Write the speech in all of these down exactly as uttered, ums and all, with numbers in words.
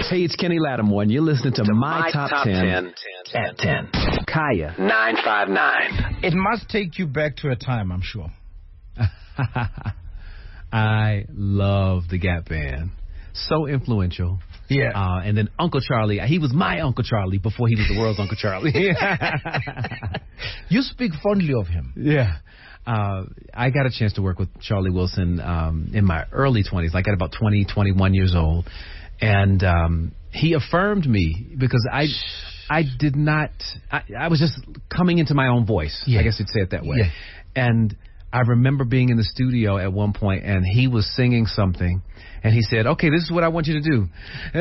Hey, it's Kenny Lattimore, and you're listening to, to My, My Top, Top ten, ten at ten. Kaya nine five nine. It must take you back to a time, I'm sure. I love the Gap Band. So influential. Yeah. Uh, and then Uncle Charlie, he was my Uncle Charlie before he was the world's Uncle Charlie. You speak fondly of him. Yeah. Uh, I got a chance to work with Charlie Wilson um, in my early twenties, like at about twenty, twenty-one years old. And um, he affirmed me because I I did not, I, I was just coming into my own voice. Yeah. I guess you'd say it that way. Yeah. And I remember being in the studio at one point, and he was singing something, and he said, okay, this is what I want you to do.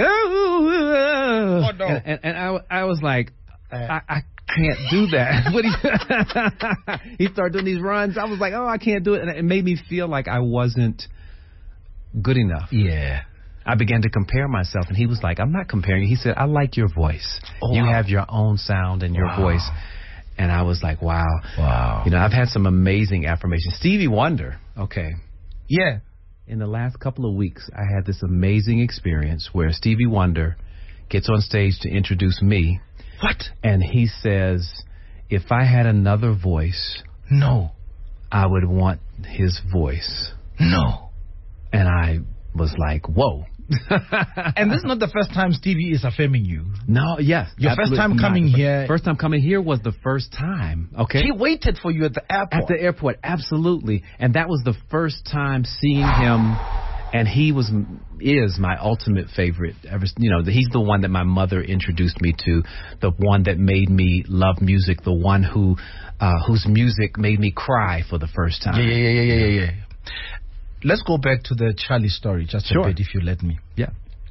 Oh, no. And, and, and I, I was like, I, I can't do that. What he, he started doing these runs. I was like, oh, I can't do it. And it made me feel like I wasn't good enough. Yeah. I began to compare myself, and he was like, I'm not comparing you. He said, I like your voice. Oh, you wow. have your own sound and your wow. voice. And I was like, wow. Wow. You know, I've had some amazing affirmations. Stevie Wonder, okay. Yeah. In the last couple of weeks, I had this amazing experience where Stevie Wonder gets on stage to introduce me. What? And he says, if I had another voice, no, I would want his voice. No. And I was like, whoa. And this is not the first time Stevie is affirming you. No, yes. Your first time coming not. here. First time coming here was the first time, okay? He waited for you at the airport. At the airport, absolutely. And that was the first time seeing him, and he was is my ultimate favorite. Ever, you know, he's the one that my mother introduced me to, the one that made me love music, the one who uh, whose music made me cry for the first time. Yeah, yeah, yeah, yeah, yeah, yeah. Let's go back to the Charlie story just sure. a bit, if you let me. Yeah.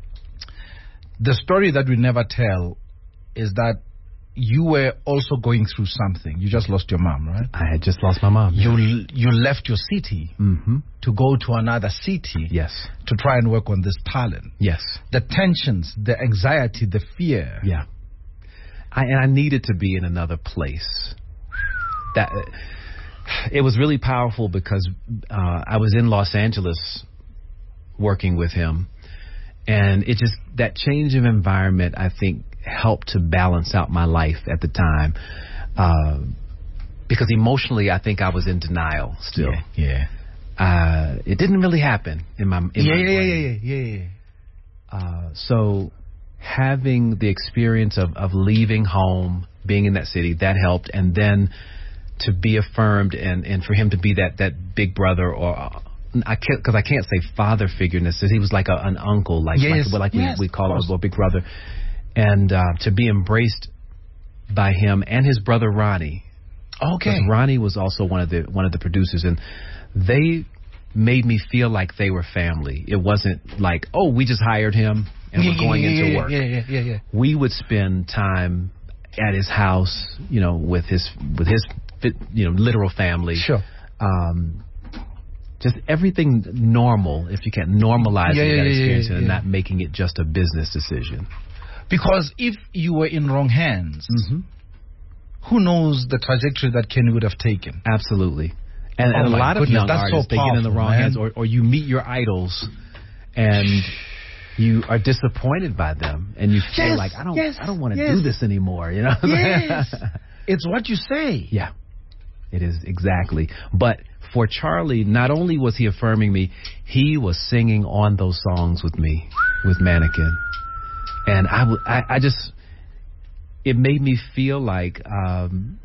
The story that we never tell is that you were also going through something. You just lost your mom, right? I had just lost my mom. You you left your city mm-hmm. to go to another city. Yes. To try and work on this talent. Yes. The tensions, the anxiety, the fear. Yeah. I, and I needed to be in another place. That. Uh, It was really powerful because uh, I was in Los Angeles working with him, and it just, that change of environment, I think, helped to balance out my life at the time. Uh, because emotionally, I think I was in denial still. Yeah. yeah. Uh, it didn't really happen in my in yeah, my yeah, brain. yeah, yeah, yeah, yeah. Uh, so having the experience of, of leaving home, being in that city, that helped, and then to be affirmed and, and for him to be that, that big brother, or uh, I can't, because I can't say father figure necessarily. He was like a, an uncle, like yes, like, like yes, we, we call him a big brother, and uh, to be embraced by him and his brother Ronnie. Okay, Ronnie was also one of the one of the producers, and they made me feel like they were family. It wasn't like, oh, we just hired him and yeah, we're going yeah, into yeah, work. Yeah, yeah, yeah, yeah. We would spend time at his house, you know, with his with his you know literal family. Sure. Um, just everything normal, if you can normalize yeah, yeah, that yeah, experience yeah, yeah. and not making it just a business decision. Because if you were in wrong hands, mm-hmm. who knows the trajectory that Kenny would have taken? Absolutely. And, oh and a lot goodness, of young that's artists, so they powerful, get in the wrong man. hands, or, or you meet your idols and you are disappointed by them, and you feel yes, like, I don't, yes, I don't want to yes. do this anymore. You know? Yes. It's what you say. Yeah, it is exactly. But for Charlie, not only was he affirming me, he was singing on those songs with me, with Mannequin. And I, w- I, I just, it made me feel like um,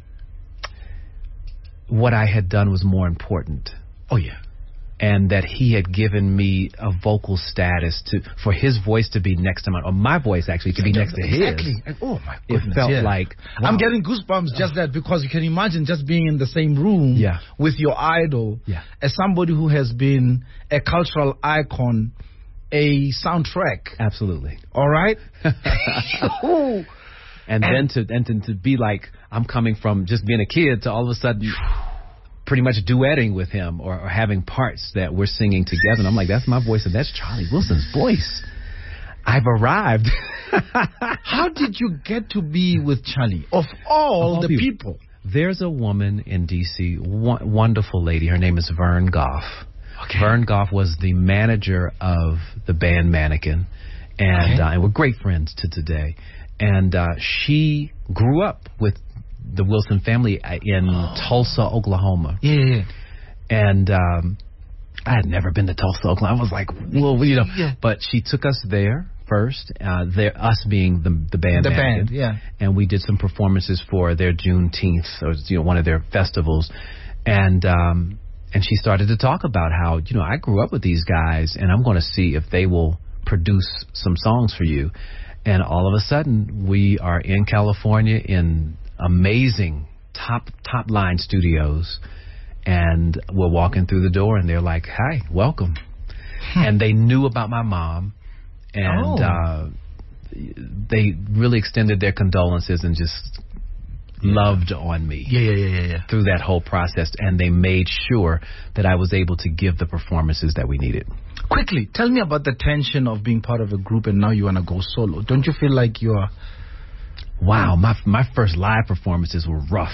what I had done was more important. Oh, yeah. And that he had given me a vocal status to for his voice to be next to mine, or my voice actually to be next to exactly. his. Oh, my goodness. It felt yeah. like, wow. I'm getting goosebumps just that, because you can imagine just being in the same room yeah. with your idol yeah. as somebody who has been a cultural icon, a soundtrack. Absolutely. All right? and, and then to and to, to be like, I'm coming from just being a kid to all of a sudden pretty much duetting with him, or, or having parts that we're singing together. And I'm like, that's my voice, and that's Charlie Wilson's voice. I've arrived. How did you get to be with Charlie? Of all, of all the people. people. There's a woman in D C, one, wonderful lady. Her name is Vern Goff. Okay. Vern Goff was the manager of the band Mannequin. and, okay. uh, and we're great friends to today. And uh, she grew up with the Wilson family in oh. Tulsa, Oklahoma. Yeah, yeah, yeah. And um, I had never been to Tulsa, Oklahoma. I was like, well, you know. Yeah. But she took us there first, uh, there, us being the, the band. The Mannequin, band, yeah. And we did some performances for their Juneteenth, or you know, one of their festivals. And um, and she started to talk about how, you know, I grew up with these guys, and I'm going to see if they will produce some songs for you. And all of a sudden, we are in California in amazing top top line studios, and we're walking through the door, and they're like, "Hi, welcome." And they knew about my mom, and oh. uh, they really extended their condolences and just loved on me. Yeah, yeah, yeah, yeah. Through that whole process, and they made sure that I was able to give the performances that we needed. Quickly, tell me about the tension of being part of a group and now you want to go solo. Don't you feel like you're... Wow, my my first live performances were rough.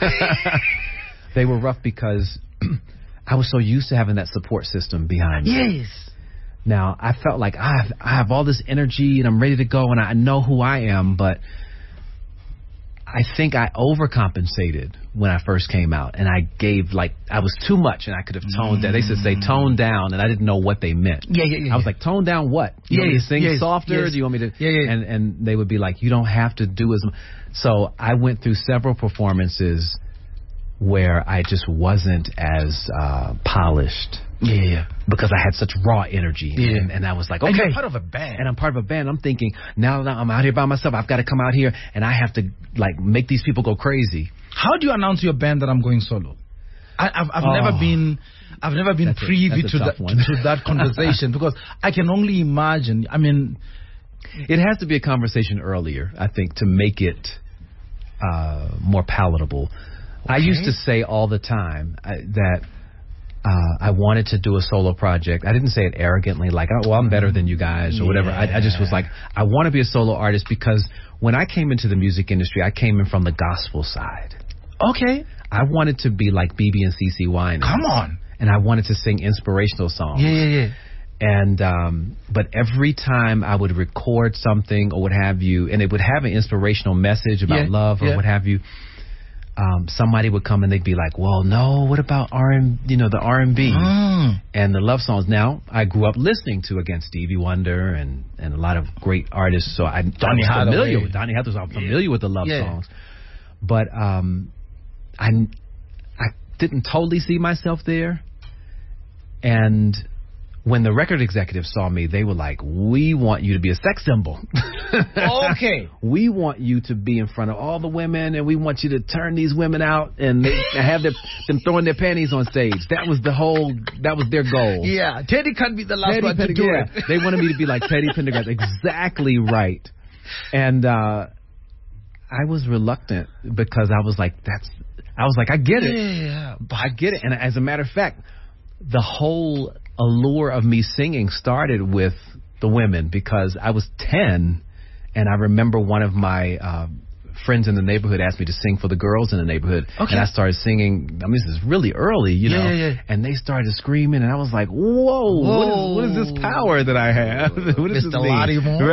They were rough because I was so used to having that support system behind me. Yes. Now, I felt like I have, I have all this energy and I'm ready to go and I know who I am, but I think I overcompensated when I first came out, and I gave, like, I was too much, and I could have toned down. They said say tone down, and I didn't know what they meant. Yeah, yeah, yeah. I was like, tone down what? You yeah, want me to sing yes, softer? Yes. Do you want me to? Yeah, yeah. And and they would be like, you don't have to do as much. So I went through several performances where I just wasn't as uh, polished. Yeah, yeah. Because I had such raw energy. Yeah. And, and I was like, okay. And you're part of a band. And I'm part of a band. I'm thinking, now that I'm out here by myself, I've got to come out here and I have to, like, make these people go crazy. How do you announce your band that I'm going solo? I, I've, I've oh, never been... I've never been that's privy a, to that one. to that conversation because I can only imagine. I mean, it has to be a conversation earlier, I think, to make it uh, more palatable. Okay. I used to say all the time I, that uh, I wanted to do a solo project. I didn't say it arrogantly, like, oh, well, I'm better than you guys or yeah. whatever. I, I just was like, I want to be a solo artist because when I came into the music industry, I came in from the gospel side. Okay. I wanted to be like B B and C C Winans. Come on. And I wanted to sing inspirational songs. Yeah, yeah, yeah. And, um, but every time I would record something or what have you, and it would have an inspirational message about yeah, love or yeah. what have you, um, somebody would come and they'd be like, well, no, what about R and, you know, the R and B mm. and the love songs? Now, I grew up listening to, again, Stevie Wonder and, and a lot of great artists. So I, Donny I was familiar Hathaway. with Donny Hathaway. I'm familiar yeah. with the love yeah. songs. But, um, I, I didn't totally see myself there. And when the record executives saw me, they were like, we want you to be a sex symbol. Okay. We want you to be in front of all the women, and we want you to turn these women out and they, have their, them throwing their panties on stage. That was the whole, that was their goal. Yeah, Teddy can't be the last Teddy one to do yeah. it. They wanted me to be like Teddy Pendergrass. Exactly right. And uh, I was reluctant because I was like, that's, I was like, I get it. Yeah, I get it. And as a matter of fact, the whole allure of me singing started with the women because I was ten, and I remember one of my uh, friends in the neighborhood asked me to sing for the girls in the neighborhood, okay. and I started singing. I mean, this is really early, you yeah, know, yeah, yeah. and they started screaming, and I was like, "Whoa, Whoa. What, is, what is this power that I have? What does Mister this mean?" Latimore.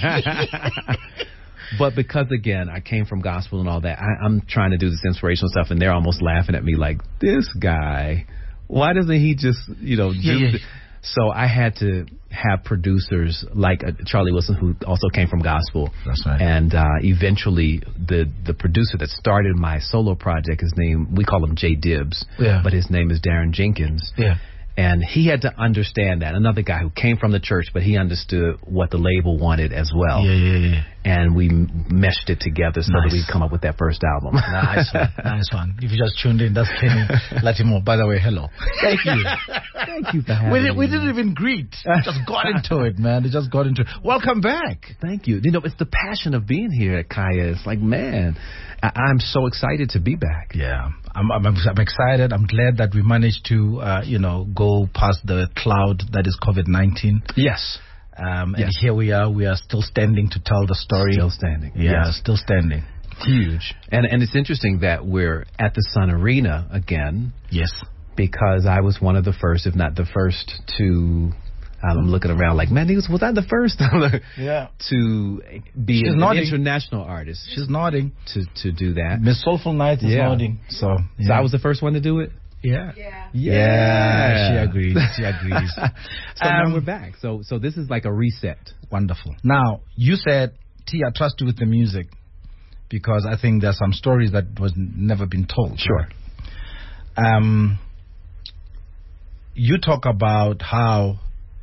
Right. But because, again, I came from gospel and all that, I, I'm trying to do this inspirational stuff, and they're almost laughing at me like, this guy, why doesn't he just, you know, yeah, do yeah. the... So I had to have producers like uh, Charlie Wilson, who also came from gospel. That's right. And uh, eventually, the the producer that started my solo project, his name, we call him Jay Dibbs, yeah. but his name is Darren Jenkins. Yeah. And he had to understand that. Another guy who came from the church, but he understood what the label wanted as well. Yeah, yeah, yeah. And we meshed it together so nice. that we'd come up with that first album. Nice one. Nice one. If you just tuned in, that's Kenny Latimore. By the way, hello. Thank you. Thank you for having we, me. We didn't even greet. We just got into it, man. We just got into it. Welcome back. Thank you. You know, it's the passion of being here at Kaya. It's like, man, I- I'm so excited to be back. Yeah. I'm, I'm, I'm excited. I'm glad that we managed to, uh, you know, go past the cloud that is COVID nineteen. Yes. Um, and yes. here we are. We are still standing to tell the story. Still standing. Yeah, yes. still standing. Huge. And and it's interesting that we're at the Sun Arena again. Yes. Because I was one of the first, if not the first, to I'm looking around like, man, was, was I the first yeah. to be an, an international artist? She's nodding. To to do that. Miss Soulful Night is yeah. nodding. So, yeah. so I was the first one to do it? Yeah. Yeah. Yeah. yeah. She agrees. She agrees. so um, now we're back. So so this is like a reset. Wonderful. Now, you said, T, I trust you with the music because I think there's some stories that was never been told. Sure. Right? Um, you talk about how...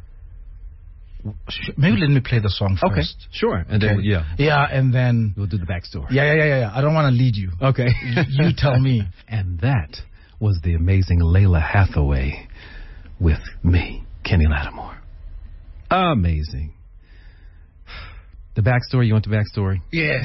Maybe let me play the song first. Okay, sure. And okay. then, yeah. Yeah, and then... We'll do the backstory. Yeah, yeah, yeah, yeah. I don't want to lead you. Okay. You tell me. And that was the amazing Lalah Hathaway with me, Kenny Lattimore. Amazing. The backstory, you want the backstory? Yeah.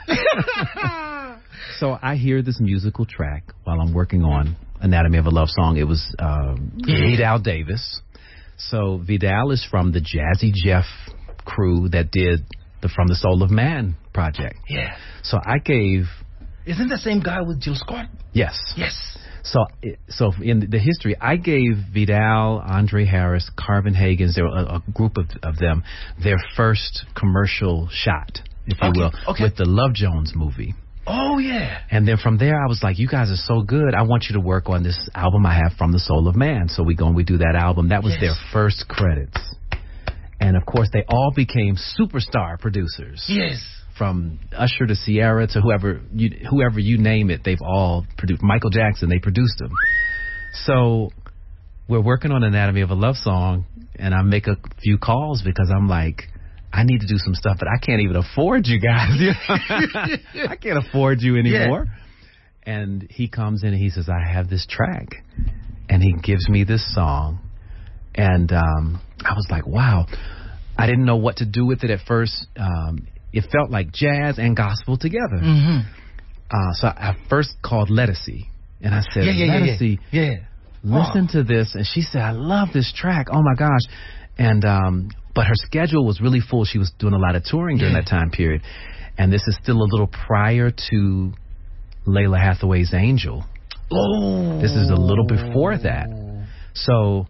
So I hear this musical track while I'm working on Anatomy of a Love Song. It was um, yeah. Vidal Davis. So Vidal is from the Jazzy Jeff crew that did the From the Soul of Man project. Yeah. So I gave... Isn't the same guy with Jill Scott? Yes. Yes. So so in the history, I gave Vidal, Andre Harris, Carvin Hagens, there were a, a group of, of them, their first commercial shot, if you okay. will, okay. with the Love Jones movie. Oh, yeah. And then from there, I was like, you guys are so good. I want you to work on this album I have, From the Soul of Man. So we go and we do that album. That was yes. their first credits. And, of course, they all became superstar producers. Yes. From Usher to Ciara to whoever you, whoever you name it, they've all produced. Michael Jackson, they produced them. So we're working on Anatomy of a Love Song, and I make a few calls because I'm like, I need to do some stuff, but I can't even afford you guys. I can't afford you anymore. Yeah. And he comes in and he says, I have this track. And he gives me this song. And um, I was like, wow. I didn't know what to do with it at first. Um, it felt like jazz and gospel together. Mm-hmm. Uh, so I first called Lettucey. And I said, yeah, yeah, Lettucey, yeah, yeah. listen oh. to this. And she said, I love this track. Oh, my gosh. And... Um, But her schedule was really full. She was doing a lot of touring during yeah. that time period. And this is still a little prior to Lalah Hathaway's Angel. Oh. This is a little before that. So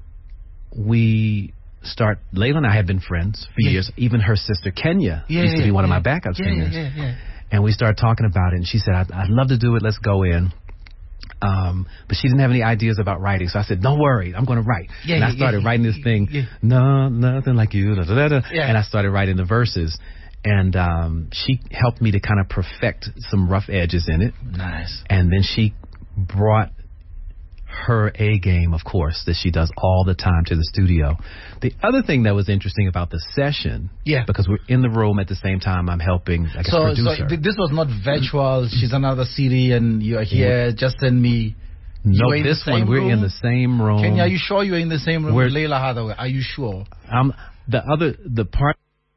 we start... Lalah and I had been friends for yeah. years. Even her sister, Kenya, yeah, used to be yeah, one yeah. of my backup yeah, singers. Yeah, yeah, yeah. And we started talking about it. And she said, I'd, I'd love to do it. Let's go in. Um, but she didn't have any ideas about writing, so I said, "Don't worry, I'm going to write." Yeah, and I yeah, started yeah, writing this thing, yeah. no, nothing like you, da, da, da, da. Yeah. And I started writing the verses, and um, she helped me to kind of perfect some rough edges in it. Nice. And then she brought her A game, of course, that she does all the time to the studio. The other thing that was interesting about the session, yeah, because we're in the room at the same time, I'm helping like so, a producer. So th- this was not virtual. She's another city, and you're here. Yeah. Just send me. No, this one we're room? in the same room. Kenya, are you sure you're in the same room we're, with Lalah Hathaway? Are you sure? Um, the other the part.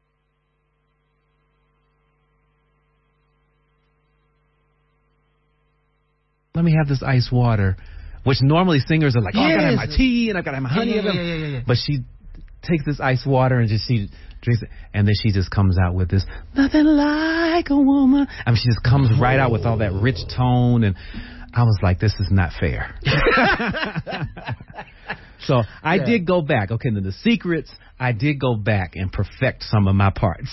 Let me have this ice water. Which normally singers are like, oh, yes. I gotta have my tea and I gotta have my honey. Yeah, yeah, yeah, yeah, yeah. But she takes this ice water and just she drinks it, and then she just comes out with this nothing like a woman. I mean, she just comes oh. right out with all that rich tone, and I was like, this is not fair. So I yeah. did go back. Okay, then the secrets. I did go back and perfect some of my parts.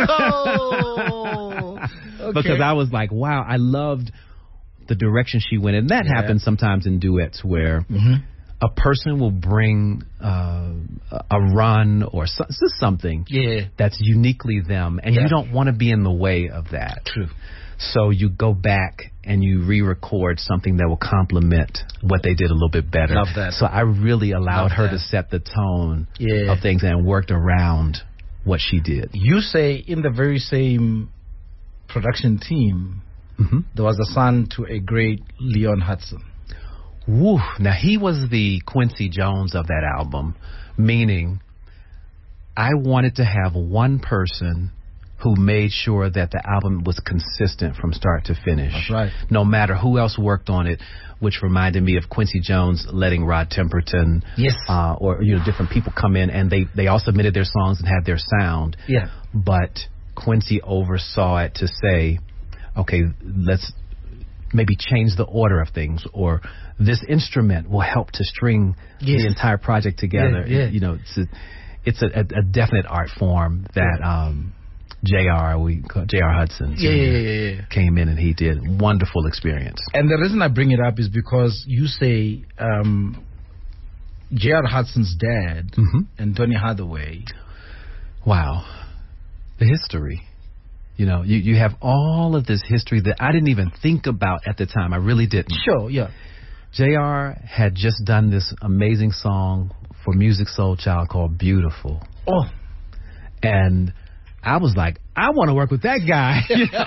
Oh, okay. Because I was like, wow, I loved the direction she went in. That yeah. happens sometimes in duets where mm-hmm. a person will bring uh, a run or so, something yeah. that's uniquely them, and yeah. you don't want to be in the way of that. True. So you go back and you re-record something that will complement what they did a little bit better. Love that. So I really allowed Love her that. to set the tone yeah. of things and worked around what she did. You say in the very same production team, mm-hmm. there was a son to a great Leon Hudson. Woo. Now, he was the Quincy Jones of that album, meaning I wanted to have one person who made sure that the album was consistent from start to finish. That's right. No matter who else worked on it, which reminded me of Quincy Jones letting Rod Temperton yes. uh, or you know different people come in, and they, they all submitted their songs and had their sound. Yeah. But Quincy oversaw it to say, okay, let's maybe change the order of things, or this instrument will help to string yes. the entire project together. Yeah, yeah. You know, it's a, it's a, a, a definite art form that yeah. um, J R we J R Hudson yeah, yeah, yeah, yeah. came in and he did. Wonderful experience. And the reason I bring it up is because you say um, J R Hudson's dad mm-hmm. and Donny Hathaway. Wow, the history. You know, you, you have all of this history that I didn't even think about at the time. I really didn't. Sure, yeah. J R had just done this amazing song for Music Soul Child called Beautiful. Oh. And I was like, I want to work with that guy. You know?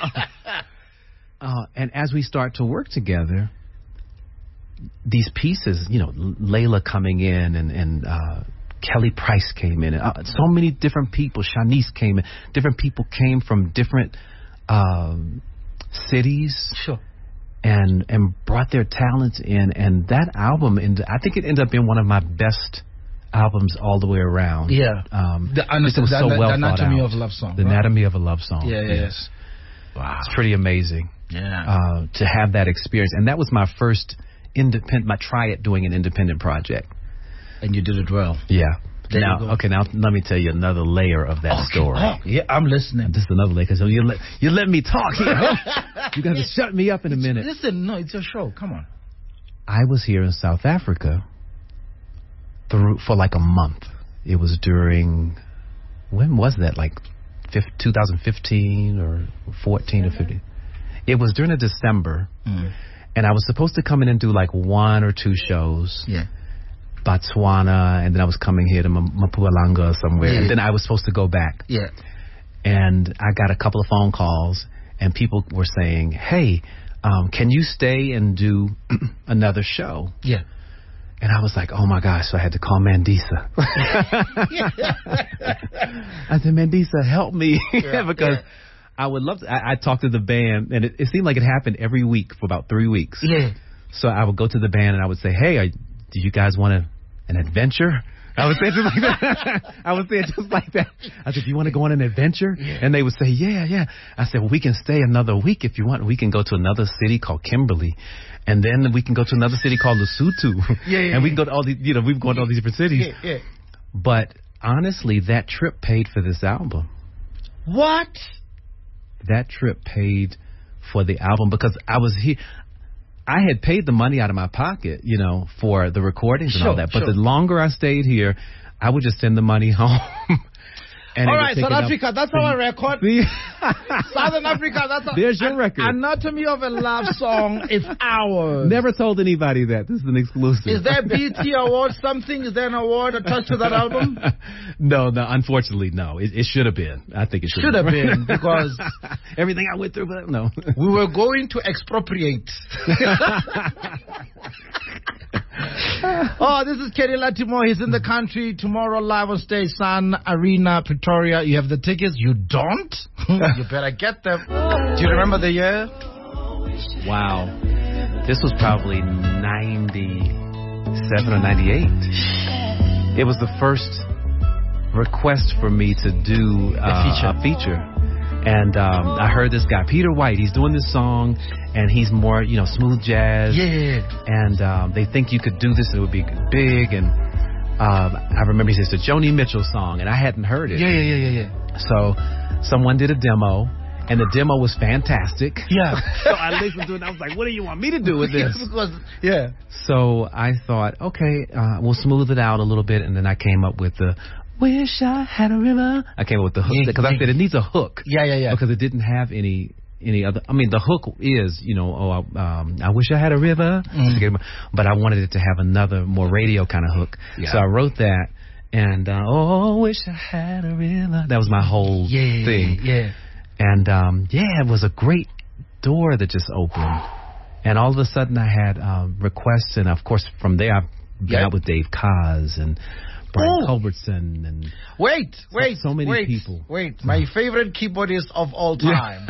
uh, and as we start to work together, these pieces, you know, Layla coming in and, and uh, Kelly Price came in. Uh, so many different people. Shanice came in. Different people came from different um, cities. Sure. And and brought their talents in. And that album, ended, I think it ended up being one of my best albums all the way around. Yeah. Um, the, it was the, so the, well the Anatomy thought out. of a Love Song. The right? Anatomy of a Love Song. Yeah, yeah. Yes. Wow. It's pretty amazing. Yeah. Uh, to have that experience. And that was my first independent, my try at doing an independent project. And you did it well. Yeah. There now, okay, now let me tell you another layer of that okay. story. Oh, yeah, I'm listening. This is another layer, because you let, you let me talk here. You got to shut me up in a minute. Listen, no, it's your show. Come on. I was here in South Africa through, for like a month. It was during, when was that, like twenty fifteen or fourteen or fifteen? It was during a December, mm. and I was supposed to come in and do like one or two shows. Yeah. Botswana, and then I was coming here to Mpumalanga or somewhere, yeah. and then I was supposed to go back. Yeah. And I got a couple of phone calls, and people were saying, hey, um, can you stay and do another show? Yeah. And I was like, oh, my gosh, so I had to call Mandisa. I said, Mandisa, help me, yeah, because yeah. I would love to. I, I talked to the band, and it, it seemed like it happened every week for about three weeks. Yeah. So I would go to the band, and I would say, hey, I, do you guys want a, an adventure? I would say it just like that. I would say it just like that. I said, do you want to go on an adventure? Yeah. And they would say, yeah, yeah. I said, well, we can stay another week if you want. We can go to another city called Kimberley. And then we can go to another city called Lesotho. Yeah, yeah, and we can go to all these, you know, we've gone to all these different cities. Yeah, yeah. But honestly, that trip paid for this album. What? That trip paid for the album because I was here. I had paid the money out of my pocket, you know, for the recordings and sure, all that. But sure. the longer I stayed here, I would just send the money home. And all right, South Africa, that's our record. Southern Africa, that's our There's your record. Anatomy of a Love Song. It's ours. Never told anybody that. This is an exclusive. Is there a B E T award something? Is there an award attached to that album? No, no. Unfortunately, no. It, it should have been. I think it should, should have been. been because everything I went through, but no. We were going to expropriate. Oh, this is Kenny Lattimore. He's in the country tomorrow, live on stage, Sun Arena, Pretoria. You have the tickets. You don't? You better get them. Do you remember the year? Wow. This was probably ninety-seven or ninety-eight. It was the first request for me to do uh, a feature. A feature. And um, I heard this guy, Peter White. He's doing this song, and he's more, you know, smooth jazz. Yeah. And um, they think you could do this, and it would be big. And um, I remember he says it's a Joni Mitchell song, and I hadn't heard it. Yeah, yeah, yeah, yeah, yeah. So someone did a demo, and the demo was fantastic. Yeah. So I listened to it, and I was like, what do you want me to do with this? Yeah. So I thought, okay, uh, we'll smooth it out a little bit, and then I came up with the Wish I Had a River. I came up with the hook because I said it needs a hook. Yeah, yeah, yeah. Because it didn't have any any other. I mean, the hook is, you know, oh, um, I wish I had a river, mm. but I wanted it to have another more radio kind of hook. Yeah. So I wrote that, and uh, oh, wish I had a river. That was my whole yeah, thing. Yeah. And um, yeah, it was a great door that just opened, and all of a sudden I had um, requests, and of course from there I got yep. out with Dave Koz and Brian Culbertson and wait, wait, so, so many wait, people. Wait, my favorite keyboardist of all time.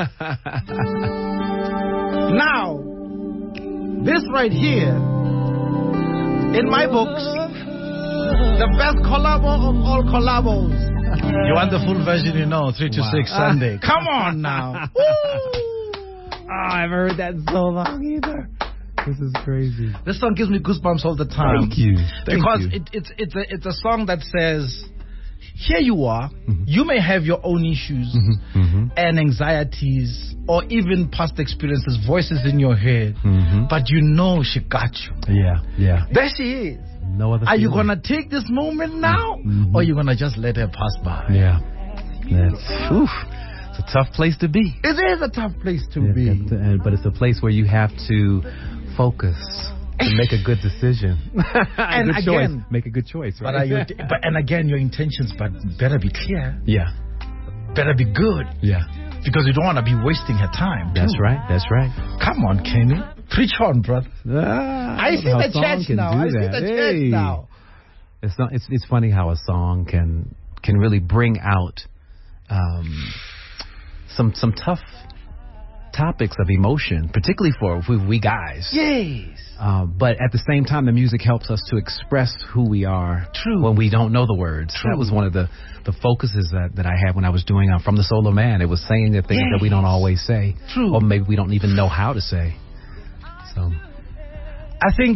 Now, this right here, in my books, the best collabo of all collabos. You want the full version, you know, three to wow. six Sunday. Come on now. Woo! I haven't heard that in so long either. This is crazy. This song gives me goosebumps all the time. Thank you. Thank because you. It, it's it's a it's a song that says, here you are. Mm-hmm. You may have your own issues mm-hmm. Mm-hmm. and anxieties, or even past experiences, voices in your head, mm-hmm. but you know she got you. Yeah, yeah. There she is. No other. Are feeling. you gonna take this moment now, mm-hmm. or are you gonna just let her pass by? Yeah. That's. Oof. It's a tough place to be. It is a tough place to yeah, be. To, but it's a place where you have to focus and make a good decision. and good again, choice. Make a good choice, right? But, are you, but and again, your intentions, but better be clear. Yeah. Better be good. Yeah. Because you don't want to be wasting her time. That's too. right. That's right. Come on, Kenny. Preach on, brother. Ah, I see the church now. I see the hey. church now. It's not. It's it's funny how a song can can really bring out um, some some tough topics of emotion, particularly for we, we guys. Yes. Uh, but at the same time, the music helps us to express who we are. True. When we don't know the words. True. That was one of the, the focuses that, that I had when I was doing uh, From the Soul of Man. It was saying the things yes. that we don't always say. True. Or maybe we don't even know how to say. So, I think,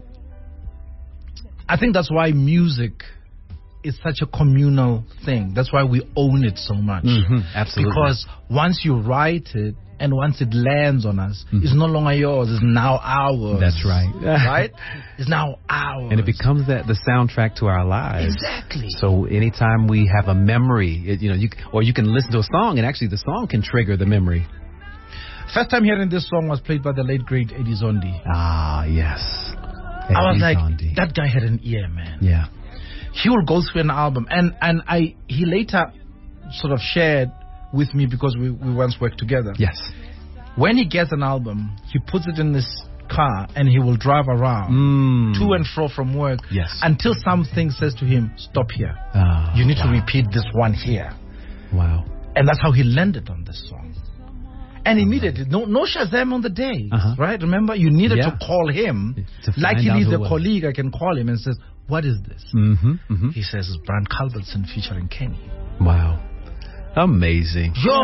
I think that's why music is such a communal thing. That's why we own it so much. Mm-hmm. Absolutely. Because once you write it, and once it lands on us, mm-hmm. it's no longer yours. It's now ours. That's right. Right? It's now ours. And it becomes that the soundtrack to our lives. Exactly. So anytime we have a memory, it, you know, you or you can listen to a song, and actually the song can trigger the memory. First time hearing this song was played by the late great Eddie Zondi. Ah, yes. Eddie I was like, Zondi. That guy had an ear, man. Yeah. He will go through an album, and and I he later sort of shared with me because we, we once worked together. Yes. When he gets an album, he puts it in this car and he will drive around mm. to and fro from work yes. until something says to him, stop here. Oh, you need wow. to repeat this one here. Wow. And that's how he landed on this song. And immediately, no no Shazam on the day, uh-huh. right? Remember, you needed yeah. to call him. To like he needs a colleague, I can call him and says, what is this? Mm-hmm, mm-hmm. He says, it's Brian Culbertson featuring Kenny. Wow. Amazing. Yo.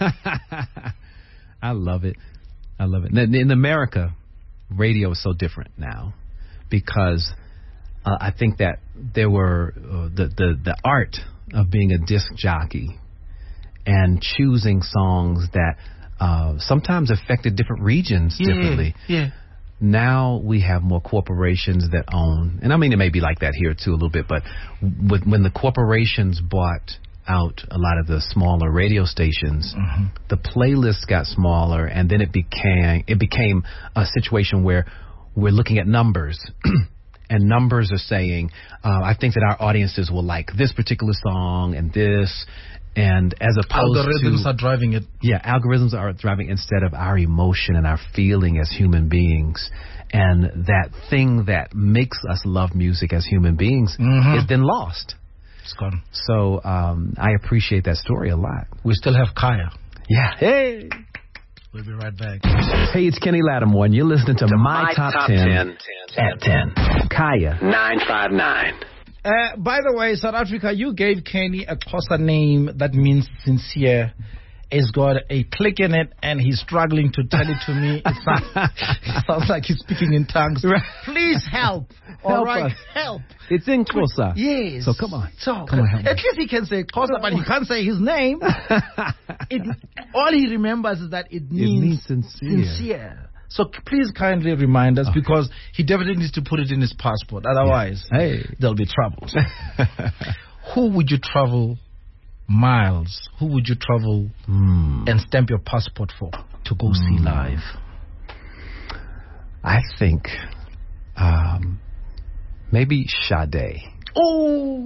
I love it. I love it. In America, radio is so different now because uh, I think that there were uh, the, the, the art of being a disc jockey and choosing songs that uh, sometimes affected different regions yeah, differently. Yeah. Now we have more corporations that own, and I mean it may be like that here too a little bit, but with, when the corporations bought out a lot of the smaller radio stations, mm-hmm. the playlists got smaller, and then it became it became a situation where we're looking at numbers. And numbers are saying, uh, I think that our audiences will like this particular song and this, and as opposed algorithms to... Algorithms are driving it. Yeah, algorithms are driving instead of our emotion and our feeling as human beings. And that thing that makes us love music as human beings mm-hmm. is then lost. It's gone. So um, I appreciate that story a lot. We still have Kaya. Yeah. Hey! We'll be right back. Hey, it's Kenny Lattimore, and you're listening to, to My, My Top, Top ten, ten at ten. Kaya nine five nine. Uh, by the way, South Africa, you gave Kenny a Xhosa name that means sincere. It's got a click in it, and he's struggling to tell it to me. It sounds, it sounds like he's speaking in tongues. Please help. All help right, us. help. It's in Xhosa. Yes. So come on. So come on, help at me. least he can say Xhosa, but he can't say his name. it, all he remembers is that it means, it means sincere. sincere. So please kindly remind us, okay. because he definitely needs to put it in his passport. Otherwise, yeah. hey. there'll be troubles. Who would you travel miles? Who would you travel mm. and stamp your passport for to go mm. see live? I think um, maybe Sade. Oh.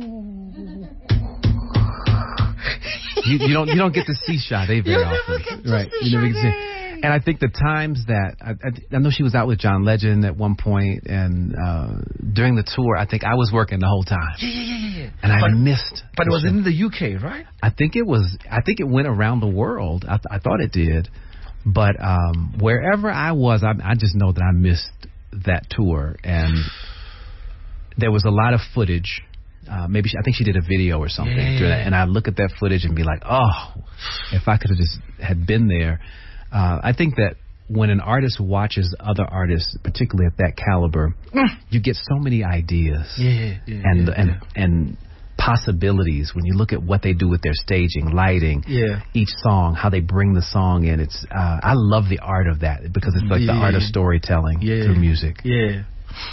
you, you don't you don't get to see Sade very you often, never get to right? See you never Sade. get to see. And I think the times that I, I, I know she was out with John Legend at one point, and uh, during the tour, I think I was working the whole time. Yeah, yeah, yeah, yeah. And but, I missed. But it was in the U K, right? I think it was. I think it went around the world. I, th- I thought it did, but um, wherever I was, I, I just know that I missed that tour, and there was a lot of footage. Uh, maybe she, I think she did a video or something, yeah. and I look at that footage and be like, oh, if I could have just had been there. Uh, I think that when an artist watches other artists, particularly at that caliber, mm. you get so many ideas yeah, yeah, and yeah, and yeah. and possibilities when you look at what they do with their staging, lighting, yeah. each song, how they bring the song in. It's uh, I love the art of that because it's like yeah. the art of storytelling yeah. through music. Yeah.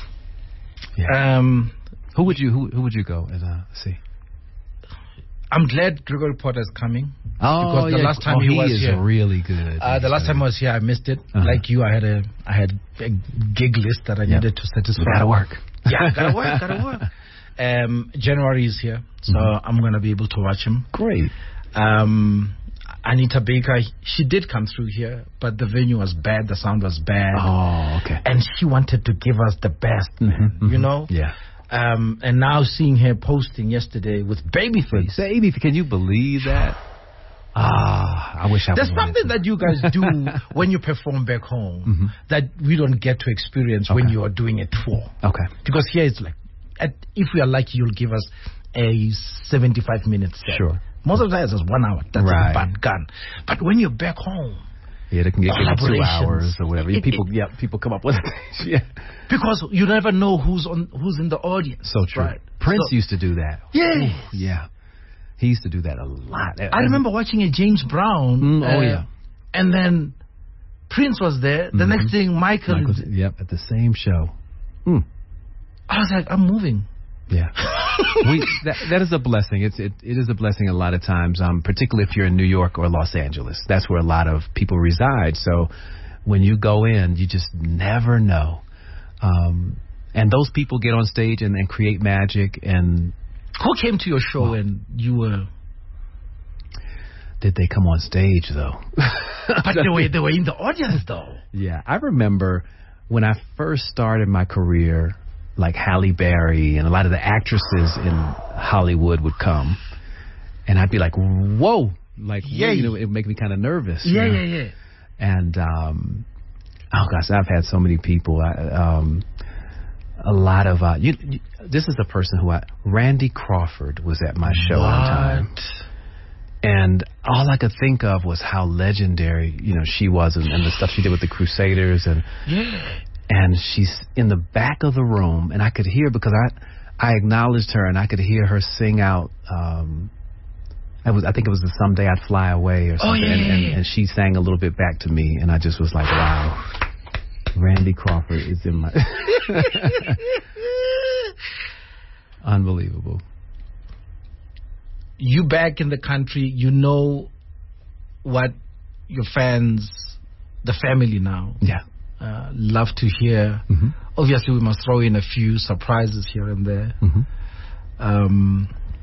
yeah. Um, who would you who who would you go and uh, see? I'm glad Gregory Porter is coming. Oh, because the yeah. last time oh, he, he was is here, really good. Uh, the last time I was here, I missed it. Uh-huh. Like you, I had a I had a gig list that I yep. needed to satisfy. Gotta work. Yeah, gotta work, gotta work. Um, January is here, so mm-hmm. I'm gonna be able to watch him. Great. Um, Anita Baker, she did come through here, but the venue was bad, the sound was bad. Oh, okay. And she wanted to give us the best, mm-hmm, man, mm-hmm. you know. Yeah. Um, and now seeing her posting yesterday with Babyface. Baby, can you believe that? Ah, I wish I. There's something that you guys do when you perform back home mm-hmm. that we don't get to experience okay. when you are doing a tour. Okay. Because here it's like, at, if we are lucky, you'll give us a seventy-five minute set. Sure. Most of the time it's one hour. That's right. a bad gun. But when you're back home, yeah, they can get two hours or whatever. It, people, it, yeah, people come up with yeah. Because you never know who's on, who's in the audience. So true. Right? Prince so, used to do that. Yes. Ooh, yeah. He used to do that a lot. I remember watching a James Brown. Mm, oh uh, yeah. And then Prince was there. The mm-hmm. next thing, Michael. Michael's, yep, at the same show. Mm. I was like, I'm moving. Yeah, we that, that is a blessing. It's it, it is a blessing a lot of times, um, particularly if you're in New York or Los Angeles. That's where a lot of people reside. So when you go in, you just never know. Um, and those people get on stage and, and create magic. And who came to your show well, and you were? Did they come on stage though? But they were they were in the audience though. Yeah, I remember when I first started my career. Like Halle Berry and a lot of the actresses in Hollywood would come, and I'd be like, "Whoa!" Like, yeah, you know, it would make me kind of nervous. Yeah, you know? yeah, yeah. And um, oh gosh, I've had so many people. I, um, a lot of uh, you, you. This is the person who I. Randy Crawford was at my show what? one time, and all I could think of was how legendary, you know, she was, and, and the stuff she did with the Crusaders, and yeah. And she's in the back of the room, and I could hear because I, I acknowledged her, and I could hear her sing out. Um, I was, I think it was the "Someday I'd Fly Away" or something, oh, yeah, and, yeah, and, yeah. and she sang a little bit back to me, and I just was like, "Wow, Randy Crawford is in my." Unbelievable. You back in the country, you know what your fans, the family now. Yeah. Uh, love to hear. Mm-hmm. Obviously, we must throw in a few surprises here and there. Mm-hmm. Um,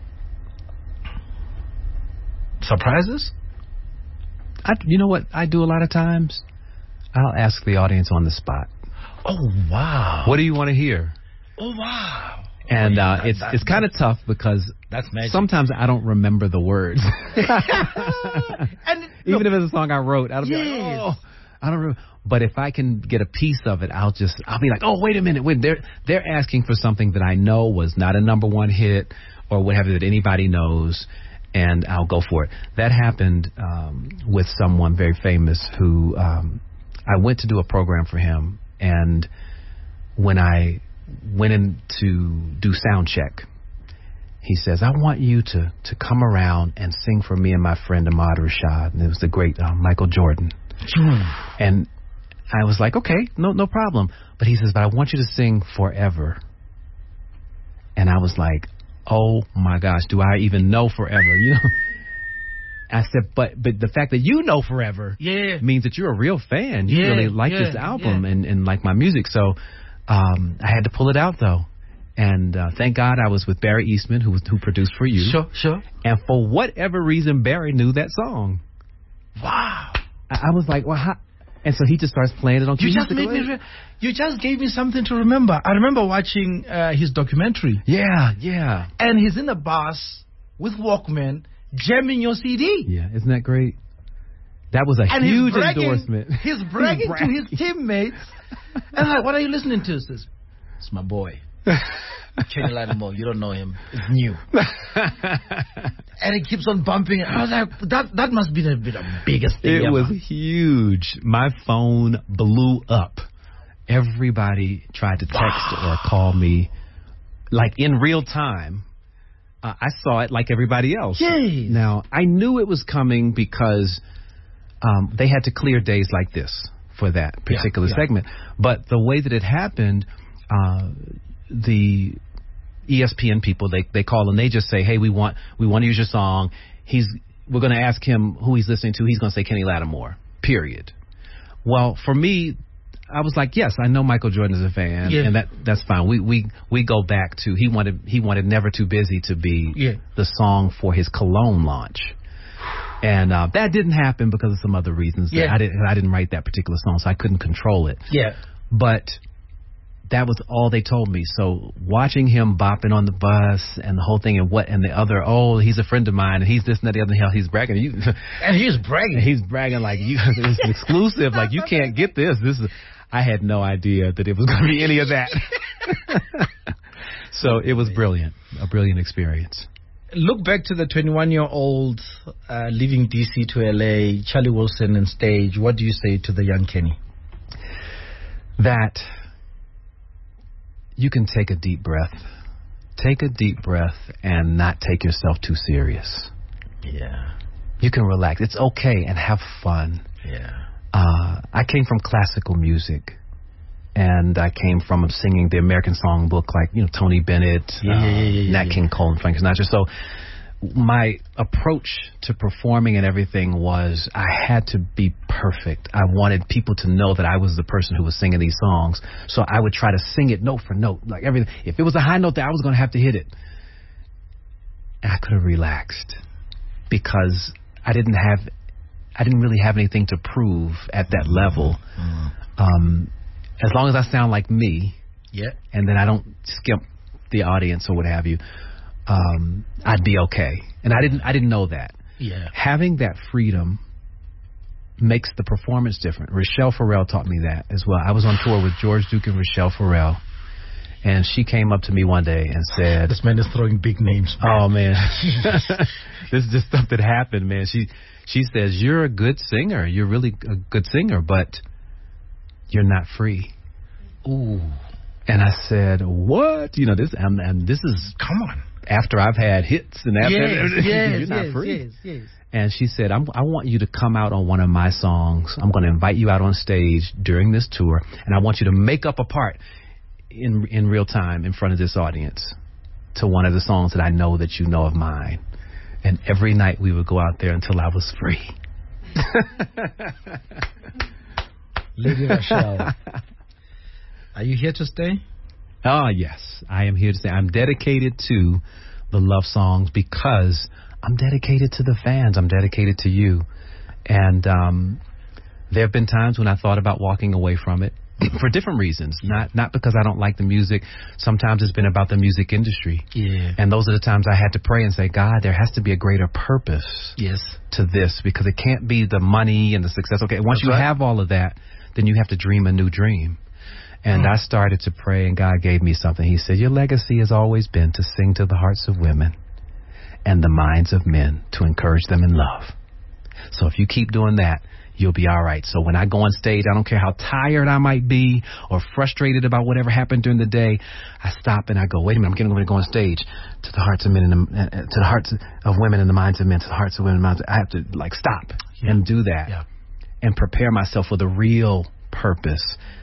surprises? I, you know what I do a lot of times? I'll ask the audience on the spot. Oh, wow. What do you want to hear? Oh, wow. And oh, yeah, uh, that, it's that, it's kind of tough because that's magic. Sometimes I don't remember the words. and Even look, if it's a song I wrote, I'll be yes. like, oh, I don't remember. But if I can get a piece of it, I'll just, I'll be like, oh, wait a minute. Wait, they're, they're asking for something that I know was not a number one hit or whatever that anybody knows, and I'll go for it. That happened um, with someone very famous who um, I went to do a program for him, and when I went in to do sound check, he says, I want you to, to come around and sing for me and my friend Ahmad Rashad. And it was the great uh, Michael Jordan. And I was like, okay, no no problem. But he says, but I want you to sing Forever. And I was like, oh, my gosh, do I even know Forever? You know, I said, but but the fact that you know Forever yeah. means that you're a real fan. You yeah, really like yeah, this album yeah. and, and like my music. So um, I had to pull it out, though. And uh, thank God I was with Barry Eastman, who who produced for you. Sure, sure. And for whatever reason, Barry knew that song. Wow. I, I was like, well, how? And so he just starts playing it on you just made me re- You just gave me something to remember. I remember watching uh, his documentary. Yeah, yeah. And he's in the bus with Walkman, jamming your C D. Yeah, isn't that great? That was a and huge he's bragging, endorsement. He's bragging, he's bragging to his teammates. And like, what are you listening to? He says, it's my boy. Kenny Lattimore, you don't know him. It's new. And it keeps on bumping. I was like, that that must be the, be the biggest thing It ever. was huge. My phone blew up. Everybody tried to text or call me, like in real time. Uh, I saw it like everybody else. Yes. Now, I knew it was coming because um, they had to clear days like this for that particular yeah, yeah. segment. But the way that it happened, uh, the E S P N people, they they call and they just say, hey, we want we want to use your song. He's we're going to ask him who he's listening to. He's going to say Kenny Lattimore, period. Well, for me, I was like, yes, I know Michael Jordan is a fan, yeah. and that that's fine. We we we go back to he wanted he wanted Never Too Busy to be yeah. the song for his cologne launch, and uh, that didn't happen because of some other reasons. Yeah. I didn't I didn't write that particular song, so I couldn't control it. Yeah, but that was all they told me. So watching him bopping on the bus and the whole thing, and what and the other, oh, he's a friend of mine, and he's this and that, the other. Hell, he's bragging. You, and he's bragging. He's bragging like you. It's exclusive. Like you can't get this. This is. I had no idea that it was going to be any of that. So it was brilliant, a brilliant experience. Look back to the twenty-one-year-old uh, leaving D C to L A, Charlie Wilson on stage. What do you say to the young Kenny? That you can take a deep breath. Take a deep breath and not take yourself too serious. Yeah. You can relax. It's okay and have fun. Yeah. Uh, I came from classical music, and I came from singing the American Songbook, like you know Tony Bennett, yeah, uh, yeah, yeah, yeah, Nat yeah. King Cole, and Frank Sinatra. So my approach to performing and everything was I had to be perfect. I wanted people to know that I was the person who was singing these songs. So I would try to sing it note for note, like everything. If it was a high note, that I was going to have to hit it. And I could have relaxed because I didn't have. I didn't really have anything to prove at that level. Mm-hmm. Um, as long as I sound like me, yeah, and then I don't skimp the audience or what have you, um, I'd be okay. And I didn't. I didn't know that. Yeah, having that freedom makes the performance different. Rochelle Farrell taught me that as well. I was on tour with George Duke and Rochelle Farrell, and she came up to me one day and said, "This man is throwing big names, man." Oh man, this is just stuff that happened, man. She. She says, you're a good singer. You're really a good singer, but you're not free. Ooh. And I said, what? You know, this and, and this is... Come on. After I've had hits and after... Yes, yes, you're not yes, free. Yes, yes. And she said, I'm, I want you to come out on one of my songs. I'm going to invite you out on stage during this tour, and I want you to make up a part in in real time in front of this audience to one of the songs that I know that you know of mine. And every night we would go out there until I was free. Lady Rochelle, are you here to stay? Oh, yes. I am here to stay. I'm dedicated to the love songs because I'm dedicated to the fans. I'm dedicated to you. And um, there have been times when I thought about walking away from it. For different reasons, not not because I don't like the music. Sometimes it's been about the music industry. Yeah. And those are the times I had to pray and say, God, there has to be a greater purpose yes. to this because it can't be the money and the success. Okay, once That's you right. have all of that, then you have to dream a new dream. And mm. I started to pray, and God gave me something. He said, your legacy has always been to sing to the hearts of women and the minds of men to encourage them in love. So if you keep doing that, you'll be all right. So when I go on stage, I don't care how tired I might be or frustrated about whatever happened during the day. I stop and I go, wait a minute, I'm getting ready to go on stage to the hearts of men and the, uh, to the hearts of women and the minds of men, to the hearts of women and the minds of, I have to like stop yeah. and do that yeah. and prepare myself for the real purpose.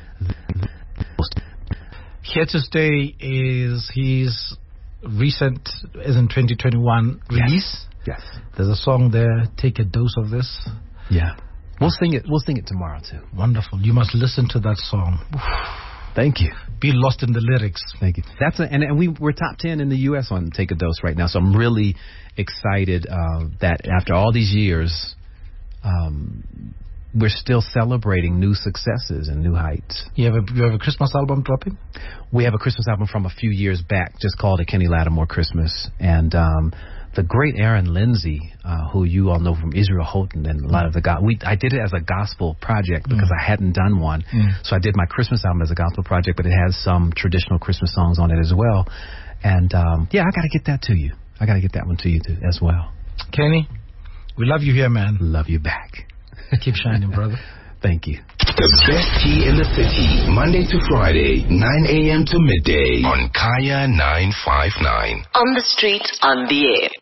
Here to Stay is his recent, as in twenty twenty-one release. Yes. yes. There's a song there, Take a Dose of This. Yeah. We'll sing it. We'll sing it tomorrow too. Wonderful. You must listen to that song. Thank you. Be lost in the lyrics. Thank you. That's a, and, and we we're top ten in the U S on Take a Dose right now. So I'm really excited uh, that after all these years, um, we're still celebrating new successes and new heights. You have a you have a Christmas album dropping? We have a Christmas album from a few years back, just called A Kenny Lattimore Christmas, and um, the great Aaron Lindsay, uh, who you all know from Israel Houghton and a lot of the go- we I did it as a gospel project because mm. I hadn't done one. Mm. So I did my Christmas album as a gospel project, but it has some traditional Christmas songs on it as well. And um, yeah, I got to get that to you. I got to get that one to you too, as well. Kenny, we love you here, man. Love you back. Keep shining, brother. Thank you. The best tea in the city, Monday to Friday, nine a.m. to midday on Kaya nine five nine. On the street, on the air.